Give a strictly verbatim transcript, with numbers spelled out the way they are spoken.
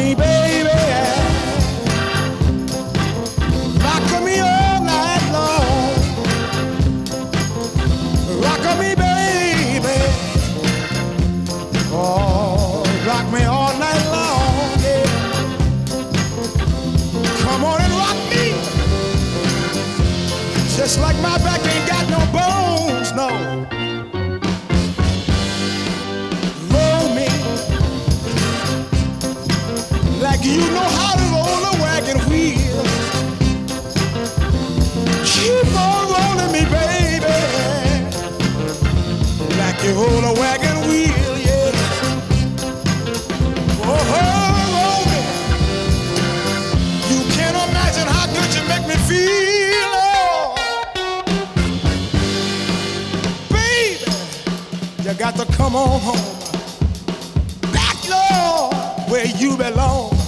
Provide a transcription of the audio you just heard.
me, baby. Rock me all night long. Rock me, baby. Oh, rock me all night long. Yeah. Come on and rock me. Just like my back ain't got no bones, no. Roll me like you know how to roll a wagon wheel. Keep on rolling me, baby, like you roll a wagon wheel, yeah. Oh, roll me. You can't imagine how good you make me feel, oh. Baby, you got to come on home. Back, Lord, where you belong.